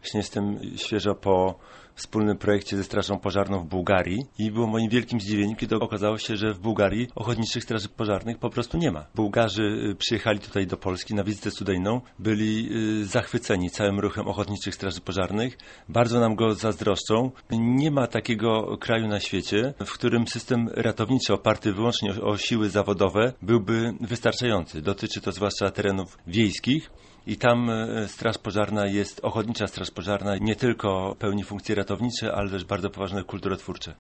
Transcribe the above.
Właśnie jestem świeżo po wspólnym projekcie ze Strażą Pożarną w Bułgarii i było moim wielkim zdziwieniem, kiedy okazało się, że w Bułgarii ochotniczych straży pożarnych po prostu nie ma. Bułgarzy przyjechali tutaj do Polski na wizytę studyjną, byli zachwyceni całym ruchem ochotniczych straży pożarnych, bardzo nam go zazdroszczą. Nie ma takiego kraju na świecie, w którym system ratowniczy oparty wyłącznie o siły zawodowe byłby wystarczający. Dotyczy to zwłaszcza terenów wiejskich. I tam straż pożarna jest, ochotnicza straż pożarna nie tylko pełni funkcje ratownicze, ale też bardzo poważne kulturotwórcze.